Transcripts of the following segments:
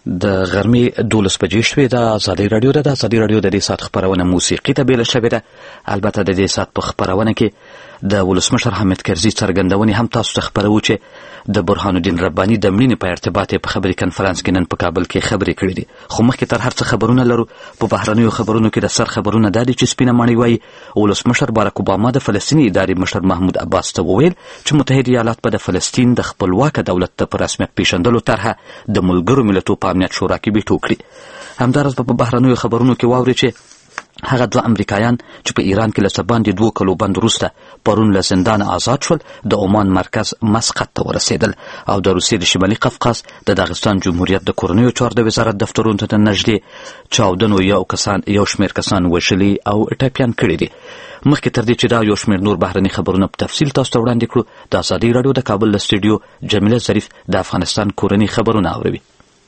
د غرمې 12 بجې شوې د ازادي رادیو د دې ساعت خبرونه موسیقي ته بیل شوې ده. البته د دې ساعت په خبرونه کې د ولسمشر حامد کرزي څرګندونې هم تاسو ته خبرو چې د برهان الدین رباني د مړینې په ارتباط په خبري کنفرانس کې نن په کابل کې خبرې کړې دي. خو مخکې تر هر څه خبرونه لرو. په بهرنیو خبرونو کې د سر خبرونه دا دي چې سپینه ماڼۍ وايي ولسمشر باراک اوباما د فلسطیني ادارې مشر محمود عباس ته وویل چې متحده ایالات به د فلسطین د خپلواک دولت ته په رسمیت پیژندلو طرحه د ملګرو ملتونو په امنیت شورا کې ویټو کړي. همدارس په بهرنیو خبرونو کې واوري چې هغه دوه امریکایان چې په ایران کې له څه باندې 2 کلو بند وروسته پرون له زندان آزاد شول د عمان مرکز مسقط ته ورسېدل او د روسیې د شمالي قفقاز د داغستان جمهوریت د کورنیو چارو د وزارت دفترونو ته نږدې چاودنو یو شمېر کسان وژلي او ټپیان کړي دي. مخکې تر دې چې دا یو شمېر نور بهرني خبرونه په تفصیل تاسو ته وړاندې کړو، د ازادي راډیو د کابل له سټوډیو جمیله ظریف د افغانستان کورني خبرونه اوروي.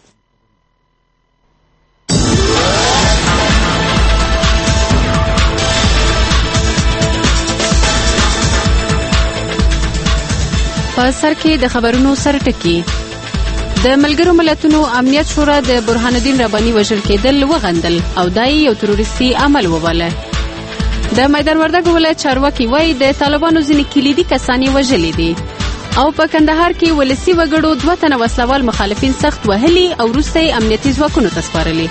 په سر کې د خبرونو سرټکی. د ملګرو ملتونو امنیت شورا د برهان الدین رباني وژل کېدل وغندل او دای یو تروریستي عمل وباله. د میدان وردګ ولایت چارواکي وایي د طالبانو ځینې کلیدي کسان یې وژلي دي او په کندهار کې ولسي وګړو 2 تنه وسلوال مخالفین سخت وهلي او وروسته یې امنیتي ځواکونو ته سپارلي.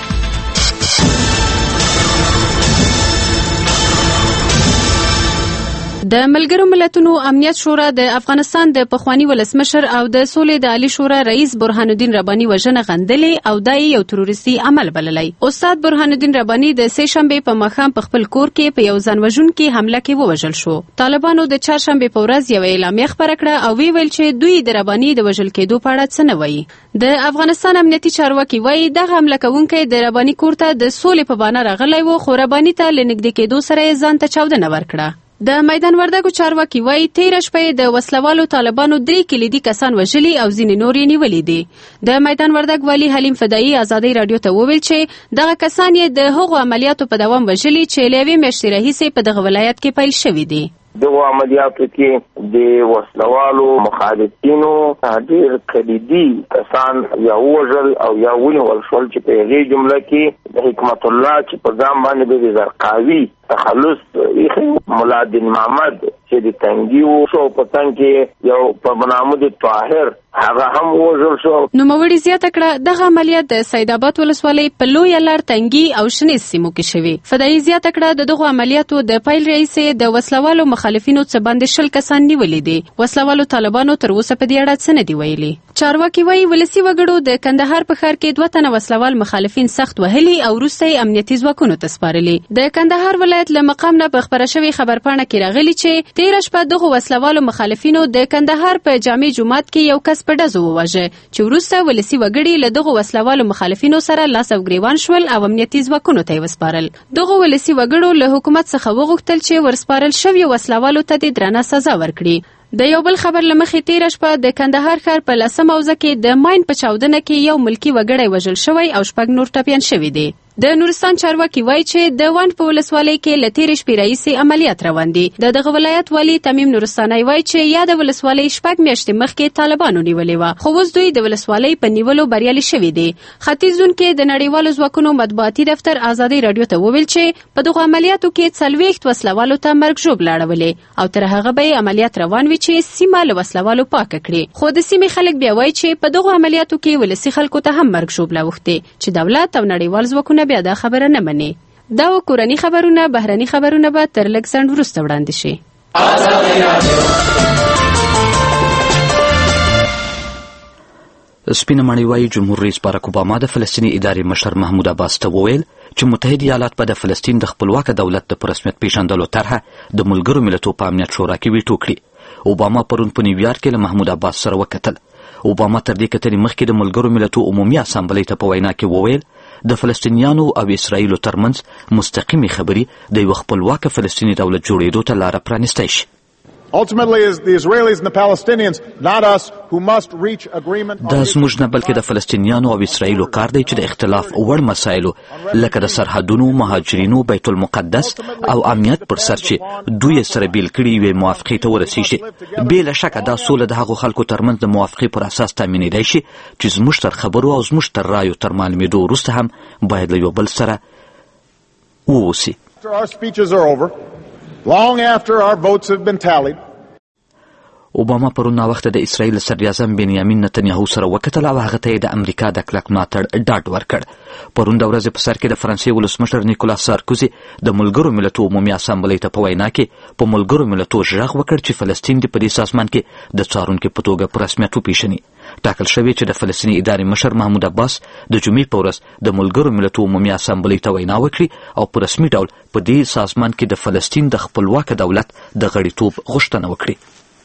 د ملګرو ملتونو امنیت شورا د افغانستان د پخوانی ولسمشر او د سولې د عالی شورا رئیس برهان الدین رباني وژنه غندلې او دای یو تروریستي عمل بللی. استاد برهان الدین رباني د سه شنبه په ماښام په خپل کور کې په یو ځانوژونکي حمله کې ووژل شو. طالبانو د چهارشنبه په ورځ یو اعلامیه خپره کړه او ویل چې دوی د رباني د وژل کېدو په اړه څه نه وایي. د افغانستان امنیتي چارواکي وایي دغه حمله کوونکی د رباني کور ته د سولې په بانه راغلی و، خو رباني ته له نږدې کېدو سره یې ځان ته چاودنه ورکړه. د میدان وردګو چارواکي وایي تېره شپه د وسلوالو طالبانو 3 کلیدي کسان وژلي او ځینې نور یې نیولي دي. د میدان وردګ والي حلیم فدایي ازادي راډیو ته وویل چې دغه کسان یې د هغو عملیاتو په دوام وژلي چې له یوې میاشتې راهیسې په دغه ولایت کې پیل شوي دي. دغه عملیاتو کې د وسلوالو مخالفینو ډېر کلیدي کسان یا وژل او یا ونیول شول چې په هغې جمله کې د حکمت الله چې په ځان باندې د زرقاوي تخلص ایخي ملا دین محمد چې د تنګي وشو په تنګ کې یو په محمود طاهر هغه هم وژل شو. نوموړي زیاته کړه دغه عملیات د سید آباد ولسوالۍ په لویه لار تنګي او شنیز سیمو کې شوي. فدایي زیاته کړه دغه عملیاتو د پیل رئیس د وسلوالو مخالفینو څخه باندې 20 کسان نیولي دي. وسلوالو طالبانو تر اوسه په دې اړه څه نه دی ویلي. چارواکي وایي ولسي وګړو د کندهار په ښار کې 2 تنه وسلوال مخالفین سخت وهلي او وروسته یې امنیتي ځواکونو ته سپارلي. د کندهار ولایت له مقام نه په خبره شوې خبرپاڼه کې راغلي چې 13 شپه دغه وسلوالو مخالفینو د کندهار په جامع جومات کې یو کس په ډزو وواژه چې وروسته ولسي وګړي له دغه وسلوالو مخالفینو سره لاس او ګریوان شول او امنیتي ځواکونو ته یې وسپارل. دغه ولسي وګړو له حکومت څخه وغوښتل چې ورسپارل شوي وسلوالو ته د درنه سزا ورکړي. د یو بل خبر له مخې 13 شپه د کندهار ښار په 10 موضع کې د ماین په چاودنه کې یو ملکی وګړی وژل شوی او 6 نور ټپیان شوي دي. د نورستان چارواکي وایي چې د وند په ولسوالۍ کې له تېرې شپې راهیسې عملیات روان دي. دغه ولایت والي تمیم نورستاني وایي چې یا د ولسوالۍ 6 میاشتې مخکې طالبانو نیولې وه، خو اوس دوی د ولسوالۍ په نیولو بریالي شوي دي. ختیځونکي د نړیوالو ځواکونو مطبوعاتي دفتر ازادي راډیو ته وویل چې په دغه عملیاتو کې 40 وسلوالو ته مرګ ژوبله اړولې او تر هغه به عملیات روان وي چې سیمه له وسلوالو پاکه کړي. خو د سیمې خلک بیا وایي چې په دغه عملیاتو کې ولسي خلکو ته هم مرګ ژوبله اوښتې چې دولت او نړیوال ځواکونه بیا دا خبره نه مني. دا کورني خبرونه، بهرني خبرونه به تر لږ ځنډ وروسته وړاندې شي. سپینه ماڼۍ وايي جمهور رئیس باراک اوباما د فلسطیني ادارې مشر محمود عباس ته وویل چې متحده ایالات به د فلسطین د خپلواک دولت د په رسمیت پیژندلو طرحه د ملګرو ملتونو په امنیت شورا کې ویټو کړي. اوباما پرون په نیویارک کې له محمود عباس سره وکتل. اوباما تر دې کتنې مخکې د ملګرو ملتونو عمومي اسامبلۍ ته په وینا کې وویل د فلسطینیانو او اسرائیلو ترمنځ مستقیمې خبرې د یو خپلواک فلسطیني دولت جوړېدو ته لاره پرانیستی شي. Ultimately, it's the Israelis and the Palestinians, not us, who must reach agreement. دا زموږ نه بلکې د فلسطینیانو او اسرائیلو کار دی چې د اختلاف وړ مسایلو لکه د سرحدونو، مهاجرینو، بیت المقدس او امنیت پر سر چې دوی سره بیل کړي یوې موافقې ته ورسیږي. بې له شکه دا سوله د هغو خلکو ترمنځ د موافقې پر اساس تامینېدای شي چې زموږ تر خبرو او زموږ تر رایو تر معلومېدو وروسته هم باید له یو بل سره ووسي. Our speeches are over, long after our votes have been tallied. اوباما پرون ناوخته د اسرائیل صدراعظم بنیامین نتنیاهو سره وکتل او هغه ته یې د امریکا د کلک ملاتړ ډاډ ورکړ. پرون د ورځې په سر کې د فرانسې ولسمشر نیکولاس سارکوزي د ملګرو ملتونو عمومي اسامبلۍ ته په وینا کې په ملګرو ملتونو غږ وکړ چې فلسطین دې په دې سازمان کې د څارونکي په توګه په رسمیت وپېژني. ټاکل شوی چې د فلسطیني ادارې مشر محمود عباس د جمعې په ورځ د ملګرو ملتونو عمومي اسامبلۍ ته وینا وکړي او په رسمي ډول په دې سازمان کې د فلسطین د خپلواک دولت د غړیتوب غوښتنه وکړي.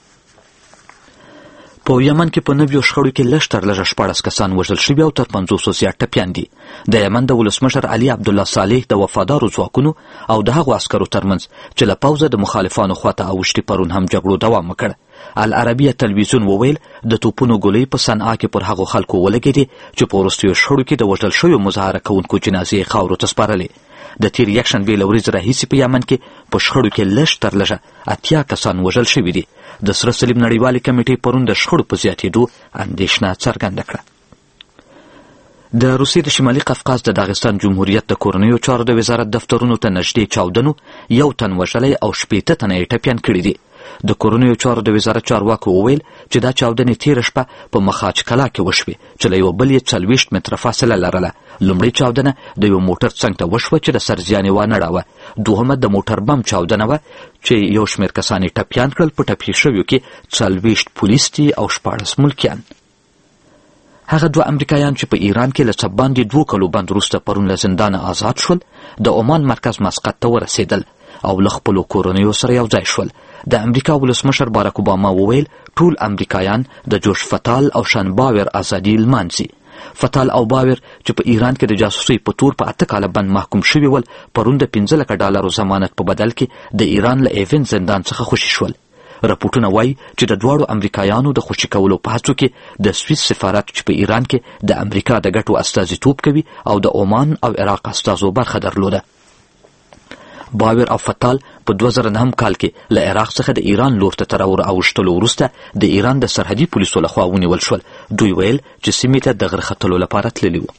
په یمن کې په نویو شخړو کې لږ تر لږه 14 کسان وژل شوي او تر 500 زیات ټپیان دي. د یمن د ولسمشر علي عبدالله صالح د وفادارو ځواکونو او د هغو عسکرو ترمنځ چې له پوځه د مخالفانو خواته اوښتي پرون هم جګړو دوام وکړ. العربیه تلویزیون وویل د توپونو ګولۍ په صنعا کې پر هغو خلکو ولګېدې چې په وروستیو شخړو کې د وژل شویو مظاهره کوونکو جنازې خاورو ته سپارلې. د تیر یکشنبې له ورځې راهیسې په یمن کې په شخړو کې لږ تر لږه 80 کسان وژل شوي دي. د سره صلیب نړیوالې کمیټې پرون د شخړو په زیاتېدو اندېښنه څرګنده کړه. د روسیې د شمالي قفقاز د داغستان جمهوریت د کورنیو چارو د وزارت دفترونو ته نږدې چاودنو 1 تن وژلی او 18 تنه یې ټپیان کړي دي. د کورنیو چارو د وزارت چارواکو وویل چې دا چاودنې تېره شپه په مخاچ کلا کې وشوې چې له یو بل یې 40 متره فاصله لرله. لومړۍ چاودنه د یو موټر څنګ ته وشوه چې د سرزیان یې وانه ړاوه. دوهمه د موټر بم چاودنه وه چې یو شمېر کسان یې ټپیان کړل. په ټپي شویو کې 40 پولیس دي او 14 ملکیان. هغه 2 امریکایان چې په ایران کې له څه باندې 2 کلو بند وروسته پرون له زندانه آزاد شول د عمان مرکز مسقط ته ورسېدل او له خپلو کورنیو سره یو ځای شول. د امریکا ولسمشر باراک اوباما وویل ټول امریکایان د جوش فتال او شان باور ازادي لمانځي. فتال او باور چې په ایران کې د جاسوسۍ په تور په 8 کاله بند محکوم شوي ول پرون د 15 لکه ډالرو ضمانت په بدل کې د ایران له ایون زندان څخه خوشي شول. راپورټونه وایي چې د دواړو امریکایانو د خوشي کولو په هڅو کې د سویس سفارت چې په ایران کې د امریکا د ګټو استازیتوب کوي او د عمان او عراق استازو برخه درلوده. باور او فتال په 2009 کال کې له عراق څخه د ایران لور ته تر اوښتلو وروسته د ایران د سرحدي پولیسو لخوا ونیول شول. دوی ویل چې سیمې ته د غره ختلو لپاره تللي وو.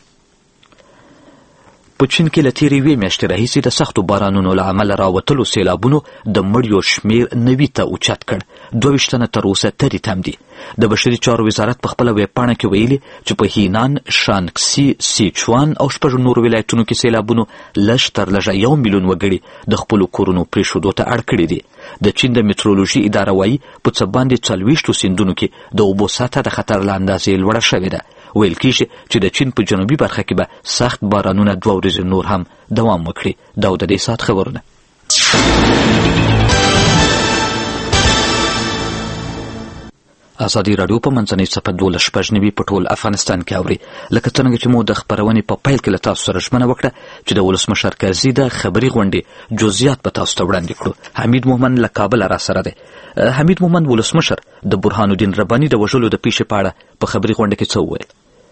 په چین کې له تېرې 2 میاشتې راهیسې د سختو بارانونو له امله راوتلو سیلابونو د مړیو شمېر 90 ته اوچت کړ. 22 تنه تر اوسه ترې تم دي. د بشري چارو وزارت په خپله ویبپاڼه کې ویلي چې په هینان، شانګسي، سیچوان او 6 نورو ولایتونو کې سیلابونو لږ تر لږه 1 میلیون وګړي د خپلو کورونو پرېښودو ته اړ کړي دي. د چین د میټرولوژي اداره وایي په څه باندې 40 سیندونو کې د اوبو سطحه د خطر له اندازې لوړه شوې ده. ویل کېږي چې د چین په جنوبي برخه کې به سخت بارانونه 2 ورځې نور هم دوام وکړي. دا د دې ساعت خبرونه. ازادي راډیو په منځنۍ صفحه 12 په ټول افغانستان کې اوري. لکه څنګه چې مو د خبرونې په پیل کې له تاسو سره ژمنه وکړه چې د ولسمشر کرزي د خبري غونډې جزئیات به تاسو ته وړاندې کړو. حمید مومن له کابل را سره دی. حمید مومن، ولسمشر د برهان الدین رباني د وژلو د پیښې په اړه په خبري غونډه کې څه وویل؟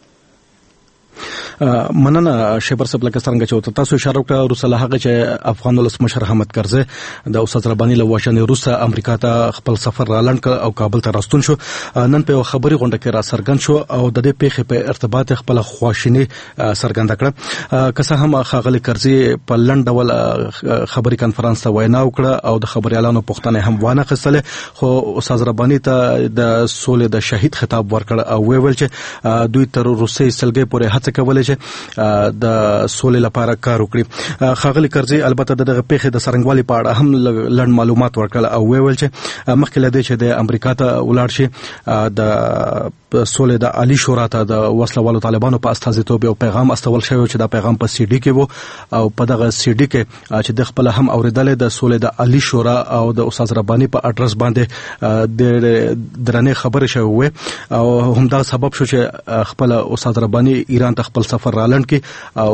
مننه شیبر صاحب. لکه څنګه چې تاسو اشاره وکړه وروسته له هغه چې افغان ولسمشر حامد کرزي د استاد رباني له وژنې وروسته امریکا ته خپل سفر رالنډ کړ او کابل ته راستون شو. نن په خبري غونډه کې را څرګند شو او د دې پیښې په ارتباط خپل خواشیني څرګنده کړه. که څه هم ښاغلي کرزي په لنډ ډول خبري کانفرنس ته وینا وکړه او د خبريالانو پوښتنه هم وانه خستله، خو استاد رباني ته د سولې د شهید خطاب ورکړ او ویل چې دوی تر روسي سلګي پورې هڅه کوله د سولې لپاره کار وکړي. ښاغلي کرزي البته دغه پیښې د څرنګوالي په اړه هم لږ معلومات ورکړل او ویل چې مخکې له دې چې د امریکا ته ولاړ شي د سولې د عالی شورا ته د وسلوالو طالبانو په استازیتوب یو پیغام استول شوی چې دا پیغام په سی ډي کې وو او په دغه سی ډي کې چې د خپل هم اوریدل د سولې د عالی شورا او د استاد رباني په اډرس باندې د درنې خبرې شوې او همدا سبب شو چې خپل استاد رباني ایران ته خپل سفر رالند کې او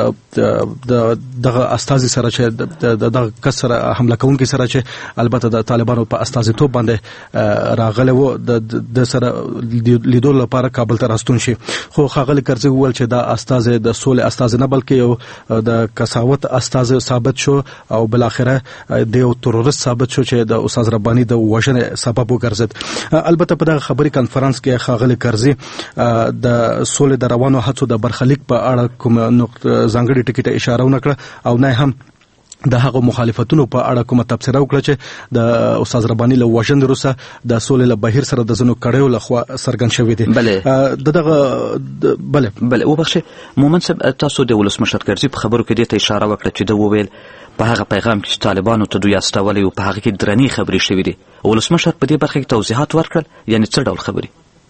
دغه استازي سره چې دغه کسر حمله کوونکي سره چې البته د طالبانو په استازیتوب باندې راغله وو د سره لیدو لپاره کابل ته راستون شي خو خاغلی کرزي وویل چې دا استاذ د سولې استاذ نه بلکې یو د کساوت استاذ ثابت شو او بل اخره د یو تروریست ثابت شو چې د استاد رباني د وژنې سبب وګرځید. البته په دغه خبري کانفرنس کې خاغلی کرزي د سولې د روانو هڅو د برخلیک په اړه کوم ځانګړي ټکی ته اشاره ونکړه او نه هم د هغه مخالفتونو په اړه کومه تبصره وکړه چې د استاد رباني له وژنې وروسته د سولې له بهیر سره د ځینو کړیو لخوا څرګند شوی دی. دغه بله وبخښه مومن صاحب تاسو د ولسمشر کرزي په خبرو کې دې ته اشاره وکړه چې د وویل په هغه پیغام کې چې طالبانو ته دوی استولي او په هغه کې درنې خبرې شوې دي. ولسمشر په دې برخه کې توضیحات ورکړل یعنی څه ډول خبرې؟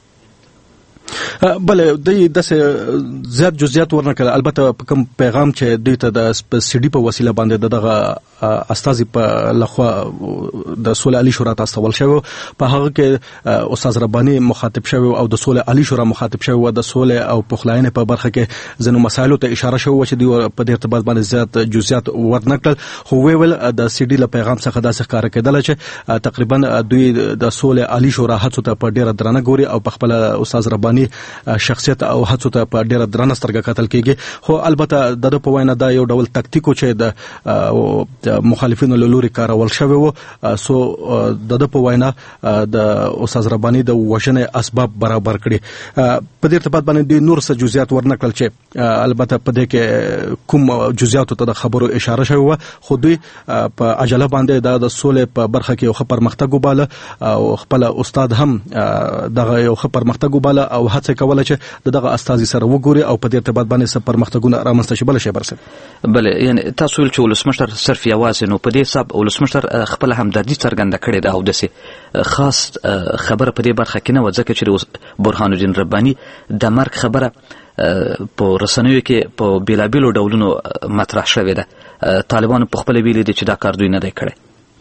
بله دوی داسې زیات جزئیات ورنکړل. البته په کوم پیغام چې دوی ته د سی ډي په وسیله باندې دغه استازي په لخوا د سولې عالی شورا ته استول شوی په هغه کې استاد رباني مخاطب شوی او د سولې عالی شورا مخاطب شوی او د سولې او پخلاینې په برخه کې ځینو مسایلو ته اشاره شوی چې دوی په دې ارتباط باندې زیات جزئیات ورنکړل خو ویل د سی ډي له پیغام څخه داسې ښکاره کېدل چې تقریبا دوی د سولې عالی شورا هڅو ته په ډیره درنه ګوري او په خپل استاد رباني شخصیت او هڅو ته په ډیره درنه سترګه کتل کېږي. خو البته د په وینا دا یو ډول تکتیکو چې د مخالفینو له لوري کارول شوی وو سو د په وینا د استاد رباني د وژنې اسباب برابر کړي. په دې ارتباط باندې د نور څه جزئیات ورنکړل چې البته په دې کې کوم جزئیاتو ته د خبرو اشاره شوی و خو دوی په عجله باندې د سولې په برخه کې یو ښه پرمختګ وباله او خپل استاد هم دغه یو ښه پرمختګ وباله او هڅه کوله چې دغه استازي سره وګوري او په دې ارتباط باندې څه پرمختګونه رامنځته شي. بل شي برسه بله یعنی تاسو ول چې ولسمشر صرف یوازې نو په دې حساب ولسمشر خپل همدردي څرګنده کړې ده او دسه خاص خبره په دې برخه کې نه و ځکه چې برهان الدین رباني د مرګ خبره په رسنیو کې په بیلابیلو ډولونو مطرح شوې ده. طالبانو په خپل ویلي دي چې دا کار دوی نه دی کړی.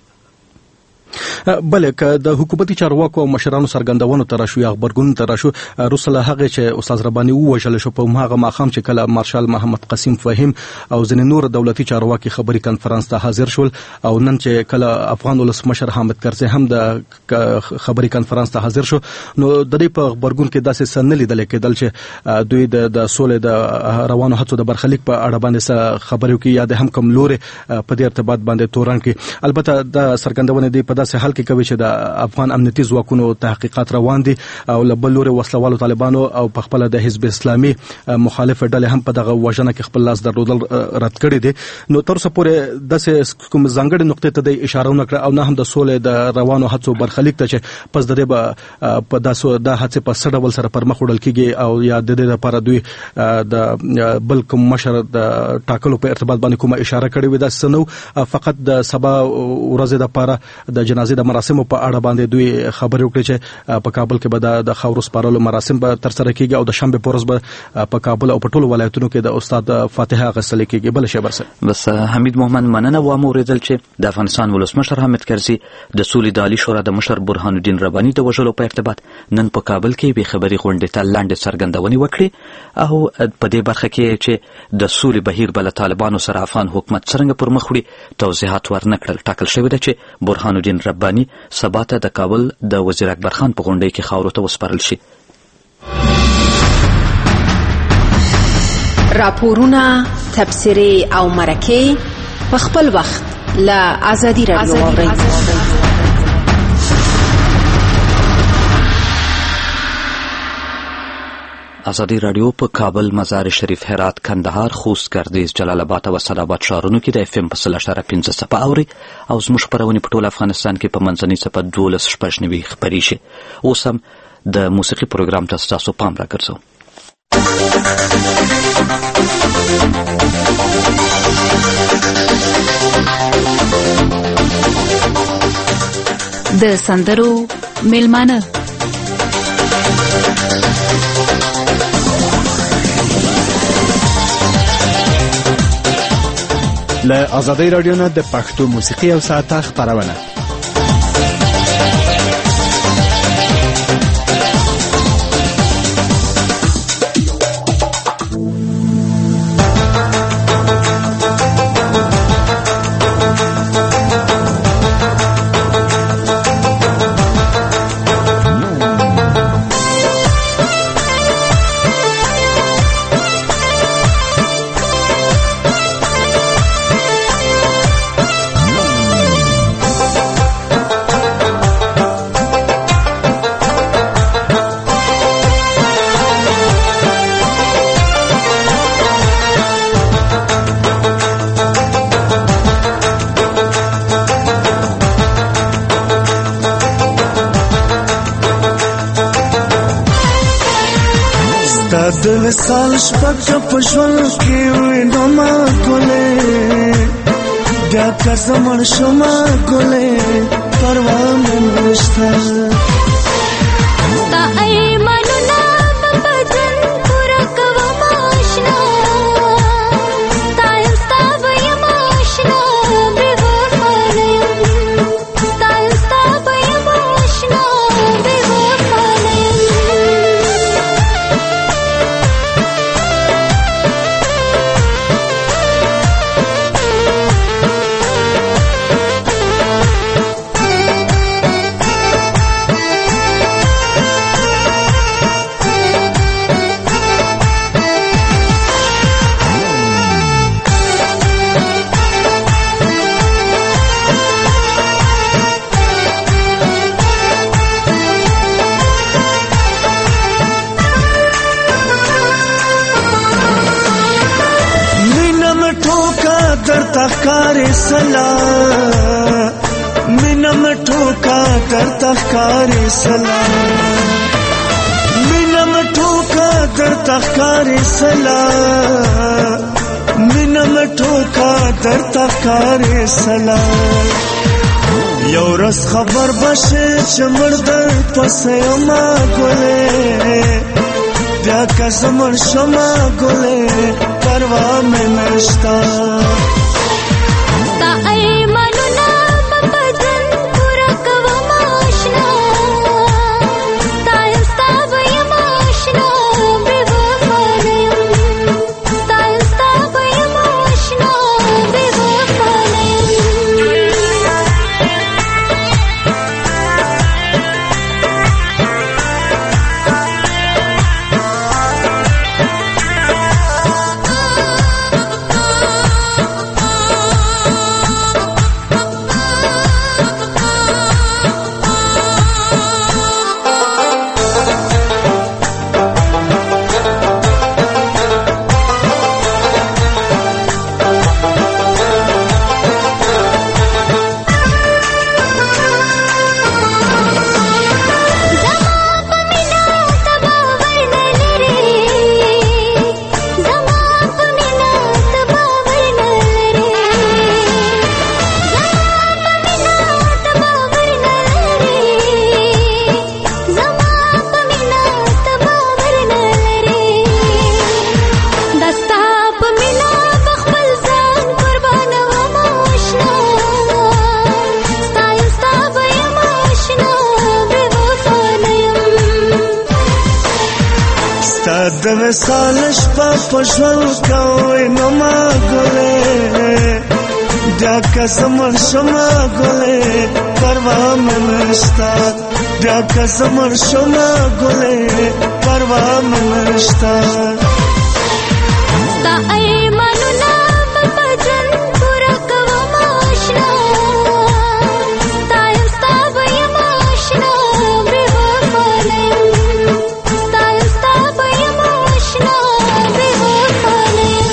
بله که د حکومتي چارواکو او مشرانو څرګندونو ته راشو یا خبرګون ته راشو روسله هغه چې استاد رباني ووژل شو په هغه ماښام چې کله مارشال محمد قاسم فهیم او ځینې نور دولتي چارواکي خبري کانفرنس ته حاضر شول او نن چې کله افغان ولسمشر حامد کرزي هم د خبري کانفرنس ته حاضر شو نو د دې په خبرګون کې داسې سن لیدل کېدل چې دوی د سولې د روانو هڅو د برخلیک په اړه باندې خبرو کې یا د هم کوم لوري په دې ارتباط باندې تورن کې. البته د سرګندونه دی په داسې حال کې کوي چې د افغان امنیتي ځواکونو تحقیقات روان دي او له بل لوري وسلوالو طالبانو او په خپل د حزب اسلامي مخالف ډلې هم په دغه وژنه کې خپل لاس درلودل رد کړی دي. نو تر څو پورې داسې کوم ځانګړي نقطې ته د اشاره ونکړه او نه هم د سولې د روانو هڅو برخلیک ته چې پس د دې په داسو د هڅې په سره ول سره پر مخ وړل کېږي او یا د دې لپاره دوی د بل کوم مشر د ټاکلو په ارتباط باندې کومه اشاره کړې وي. دا سنو فقط د سبا ورځې د لپاره د جنازې د مراسمو په اړه باندې دوی خبرې وکړي چې په کابل کې به د خاورو سپارلو مراسم به تر سره کیږي او د شنبه په ورځ به په کابل او په ټولو ولایتونو کې د استاد فاتحه غسل کیږي. بل شي برسه بس حمید محمد مننه و موریدل چې د افغانستان ولسمشر حامد کرزي د سولې د عالی شورا د مشر برهان الدین رباني د وژلو په ارتباط نن په کابل کې به خبري غونډه ته لاندې څرګندونې وکړي او په دې برخه کې چې د سولې بهیر بل طالبانو سره افغان حکومت څنګه پر مخ وړي توضیحات ورنکړل. ټاکل شوی دی چې برهان الدین رباني سبا ته د کابل د وزیر اکبر خان په غونډه کې خاورو ته وسپارل شي. راپورونه، تبصرې او مرکې په خپل وخت له آزادي رادیو واورئ. آزادی رادیو په کابل، مزار شریف، هرات، کندهار، خوست، ګردیز، جلال آباد او اسداباد ښارونو کې د اف ام په 0.15 څپه اوري او زموږ خپرونې په ټول افغانستان کې په منځنۍ څپه 12.9 خپرې شي. اوس هم د موسیقي پروګرام ته ستاسو پام راګرځو. د سندرو میلمانه له آزادۍ رادیو نه د پښتو موسیقي او ساعته خبرونه. د وصال شپه په ژوند کې وینم ما ګلې بیا که زمړ شم ګلې پروا مې نشته ستا ایمانونه په بدن پوره کوم آشنا ستا یم ستا به یم آشنا بې وفا نه یم ستا یم ستا به یم آشنا بې وفا نه یم تخکاری سلا مینم ټوکا در تخکاری سلا مینم ټوکا در تخکاری سلا مینم ټوکا در تخکاری سلا یو رس خبر بشه چې مردر پسې ما ګلې بیا که زمړ شم ګلې پروا مې نشته ستا ایمانونه په بدن پوره کوم آشنا ستا یم ستا به یم آشنا بې وفا نه یم ستا یم ستا به یم آشنا بې وفا نه یم د وصال شپه په ژوند کوي نو ما ګلې بیا که زمړ شم ګلې پروا مې نشته بیا که زمړ شم ګلې پروا مې نشته ستا ایمانونه په بدن پوره کوم آشنا ستا یم ستا به یم آشنا بې وفا نه یم ستا یم ستا به یم آشنا بې وفا نه یم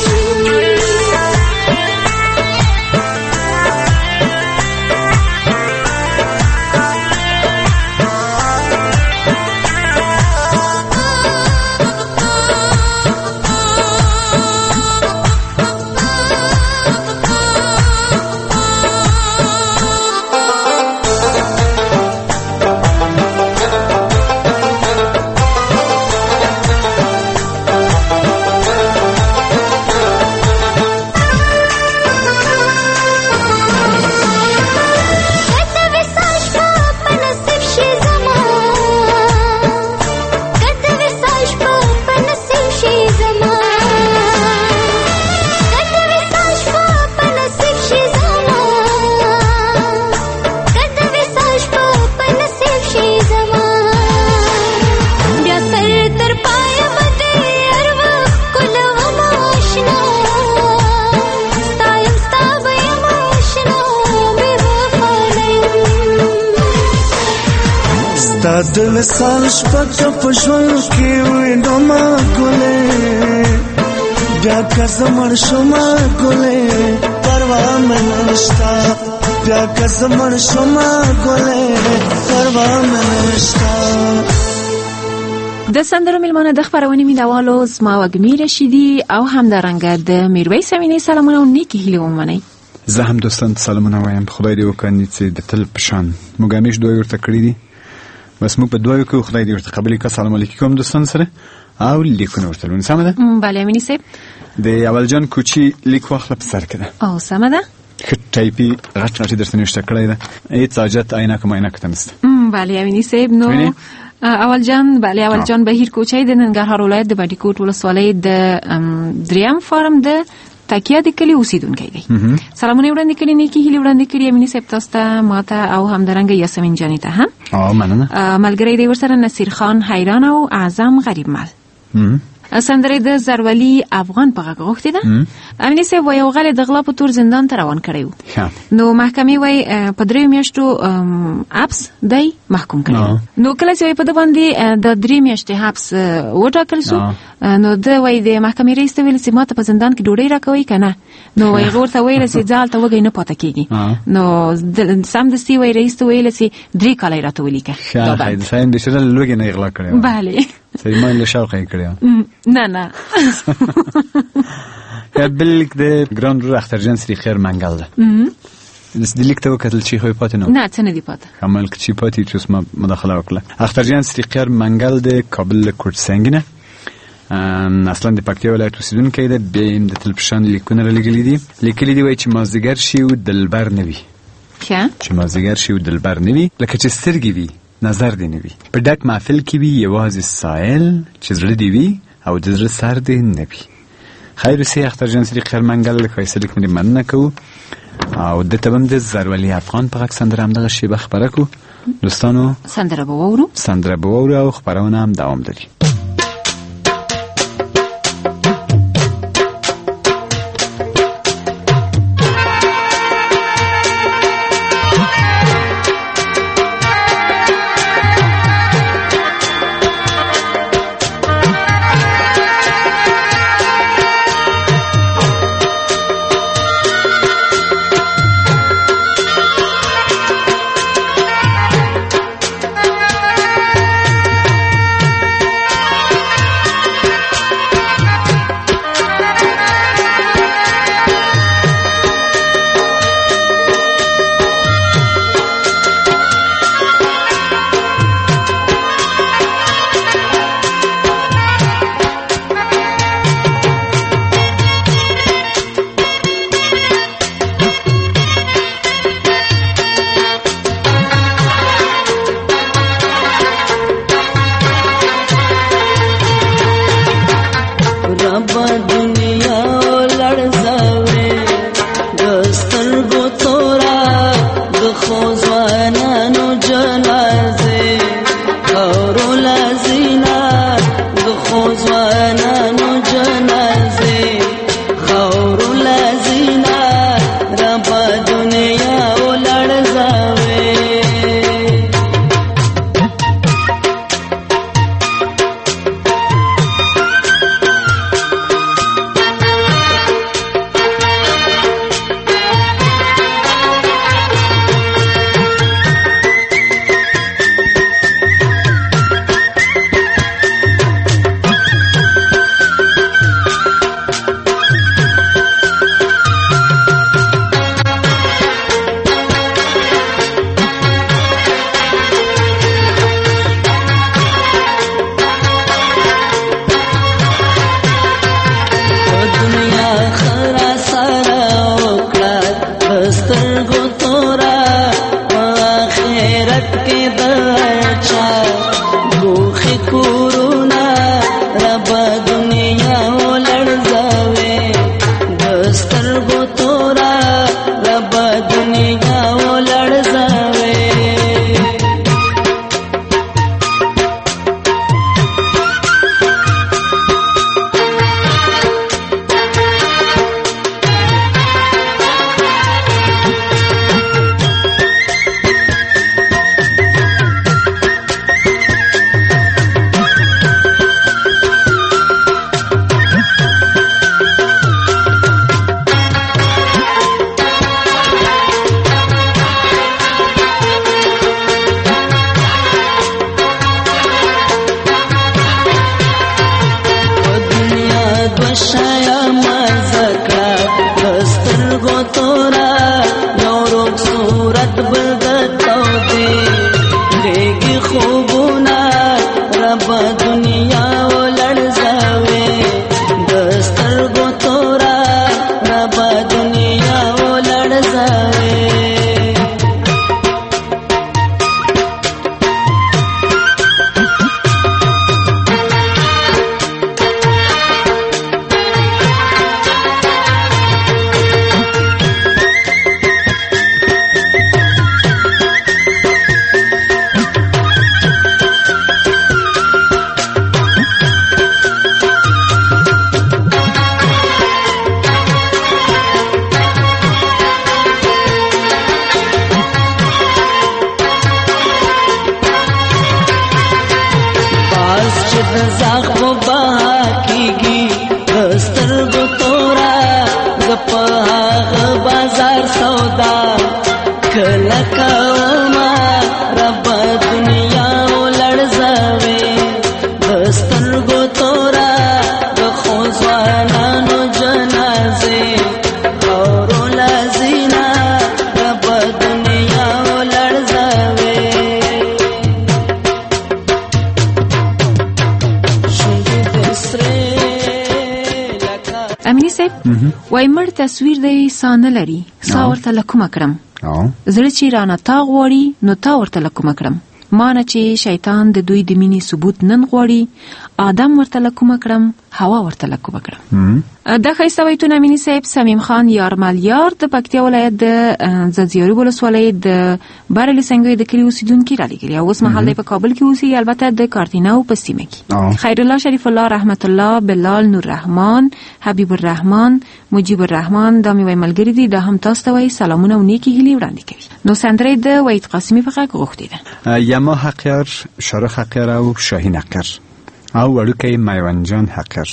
د وصال شپه په ژوند کې وینم ما ګلې بیا که زمړ شم ګلې پروا مې نشتا بیا که زمړ شم ګلې پروا مې نشتا. د سندرو میلمانه د خبرونې مینوالو زما وږمې رشیدي او همدارنګه د میرویس امینی سلامونه او نیکی هیلې ومنئ. زه هم دوستان سلامونه وایم. خدای دې وکړي چې د تل په شان موږ همیش دوی ورته کړی دي، بس موږ په دوی کې خدای دې ورته قبول کړي. سلام علیکم دوستان سره او لیکونه ورته لون سم ده. بله امینی صاحب د اول جان کوچی لیک واخله په سر کې ده او سم ده ټایپي غټ غټ درته نشته کړی ده هیڅ حاجت عینک ماینک ته نشته. بله امینی صاحب نو اول جان بهیر کوچی د ننګرهار ولایت د بټیکوټ ولسوالۍ د دریم فارم د تکیه د کلی اوسیدونکی دی. سلامونه وړاندې کړي نیکی هیلې وړاندې کړي امینی صاحب تاسو ته ماته او همدارنګه یاسمین جانې ته هم مننه. ملګری دی ورسره نصیر خان حیران او اعظم غریب مل. سندره د زرولی افغان په غږ غوښتې ده. امینی صاحب وایي یو غلی د غلا په تور زندان ته روان کړی و، نو محکمې وایي په 3 میاشتو حبس دی محکوم کړی. نو کله چې په ده باندې د 3 میاشتې حبس وټاکل شو، نو ده وایي د محکمې رئیس ته ویل چې ما ته په زندان کې ډوډۍ راکوئ که نه؟ نو وایي هغه ورته ویل چې ځه هلته وږی نه پاته کېږي. نو سمدستي وایي رئیس ته ویل چې 3 کاله یې راته ولیکه. شاید د شرل لوږې نه یې غلا کړی و. بله سلیمان له شوقه یې کړی و. نه بل لیک د ګران رور اخترجان سری خیر منګل ده. د لیک ته وکتل چې خو پاتې نه څه نه دی پاتې عمل چې پاتې چې ما مداخله وکړه. اخترجان سری خیر منګل د کابل کوټ سنگینه اصلا د پکتیا ولایت اوسیدونکی ده. بیا د تلپشان لیکونه را لګلي دي وایي چې مازدیګر شي او دلبر نه وي. چې مازدیګر شي او دلبر نه وي لکه چې سترګې وي نظر دې نه وي. په ډک محفل کې وي یوازې سایل چې زړه دې وي او د زړه سر دې نه وي. خیر سي اخترجان سری خیر منګل ښایسته لیک مې مننه کوو او دته به هم د زرولی افغان په غږ سندره همدغه شیبه خپره کړو. دوستانو سندره به واورو او خپرونه هم دوام لري. امینی صاحب وای مړ تصویر دی سانه لري سا ورته لکومه کړم زړه چې رانه تا غواړي نو تا ورته لکومه کړم مانه چې شیطان د دوی د مینې ثبوت نن غواړي آدم ورته لکومه کړم هوا ورته لکومه کړم دا ښایسته بیتونه امینی صاحب سمیم خان یارملیار د پکتیا ولایت د ځاځیاري ولسوالۍ د بارلي سنګوي د کلي اوسیدونکي رالیږلي او اوس مهال دی په کابل کې اوسي البته د کارتیناو په سیمه کې خیر الله شریف الله رحمت الله بلال نور رحمان حبیب الرحمن مجیب الرحمن دا مې وای ملګری دي دا هم تاسو ته وای سلامونه او نیکی هیلې وړاندې کوي نو سندره د وحید قاسمي په غږ غوښتې ده یما حقیر شارخ حقیر او شاهین حقیر او وړوکی میوانجان حقیر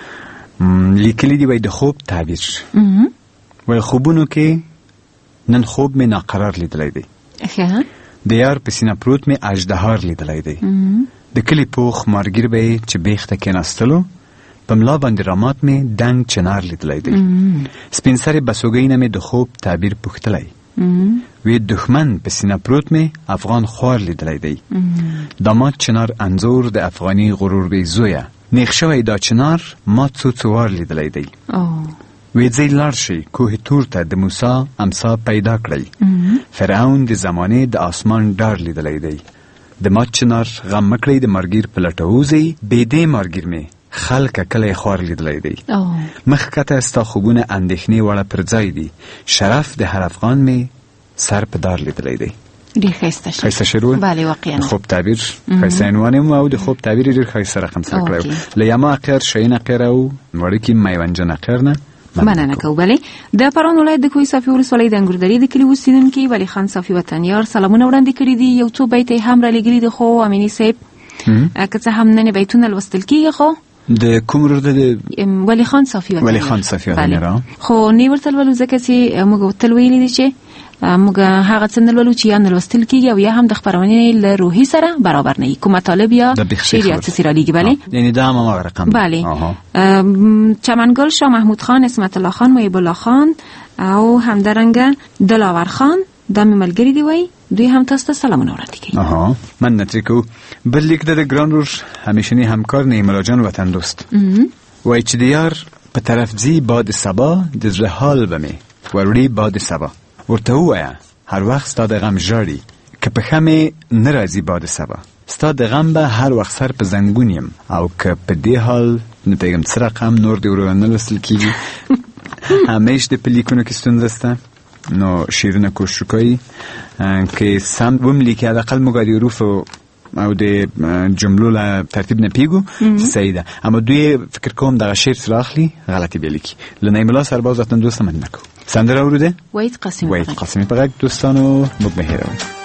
لیکلی دی وای د خوب تعبیر وای خوبونو کې نن خوب می ناقرار لیدلی دی د یار په سینه پروت می اژدهار لیدلی دی د کلی پوخ مارګیر به چې بیخته کېناستلو په ملا باندې رامات می دنګ چنار لیدلی دی سپین سر بسوګی نه می د خوب تعبیر پوښتلی وی دښمن په سینه پروت می افغان خوار لیدلی دی داماد چنار انزور د افغانی غرور بی زویه نیخ شوی دا چنار ما څو لیدلی دی وی ځئ لاړ شئ کوه تور ته د موسی امسا پیدا کړئ فرعون د زمانې د آسمان ډار لیدلی دی د مات چنار غم مکړئ د مارګیر په لټه وځئ بې دې مارګیر می خلک کلی خوار لیدلی دی مخ کته ستا خوبونه اندېښنې وړه پر ځای دي شرف د هر افغان می سر په دار لیدلی دی ډیر ښایسته شروع بله واقعا خوب تعبیر ښایسته عنوان او د خوب تعبیر ډیر ښایسته رقم سره کړی له یما حقیر شاهین حقیر او وړوکی میوانجان حقیر نه مننه کوو. بله د پروان ولایت د کوهي صافي ولسوالۍ د انګوردرې د کلي اوسیدونکي ولی خان صافي وطنیار سلامونه وړاندې کړي دي یو څو بیت هم رالیږلي دي خو امیني صاحب که څه هم نن بیتونه لوستل کیږي خو د کوم ورته د ولی خان صافي وطنیار خو نه ورته ولو ځکه چې موږ تل ویلي دي چې موږ هغه څه نه لولو چې یا نه لوستل کیږي او یا هم د خپرونې له روحي سره برابر نه وي کوم مطالب یا شعر یا څه رالیږي بله یعنی دا هم هغه رقم بله چمنګل شاه محمود خان اسمت الله خان محب الله خان او همدارنګه دلاور خان دا مې ملګري دی وای دوی هم تاسو ته سلامونه وړاندې کوي من نتریکو بل لیک د ګرانور همیشنی همکار نیملا جان وطن دوست وای چې دیار په طرف زی باد سبا د زړه حال بمه وروړي باد سبا ورته وایا هر وخت ستا د غم ژاړي که په خمه ناراضي باد سبا ستا د غم به هر وخت سر په زنګون یم او که په دې حال نه پیغام څه رقم نور دی ورونه لوستل کیږي همیش د پلیکونو کې ستونزه سته نو شیرونه کوشش کوي که سم وملیکي حداقل موږ د حروف او د جملو له ترتیب نه پیګو صحیح ده اما دوی فکر کوم دغه شعر سره اخلي غلطي بیلیکي لنیملا سرباز وطن دوست من نکو سندره اوروده وحید قاسمی په غږ دوستانو مبهره